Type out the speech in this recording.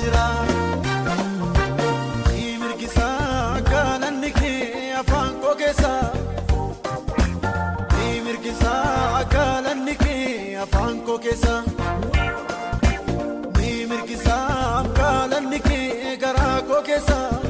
jira. Mirgisa galanni kee afaan koo keessa. Mirgisa galanni kee afaan koo keessa. Mirgisa galanni kee garaa koo keessa.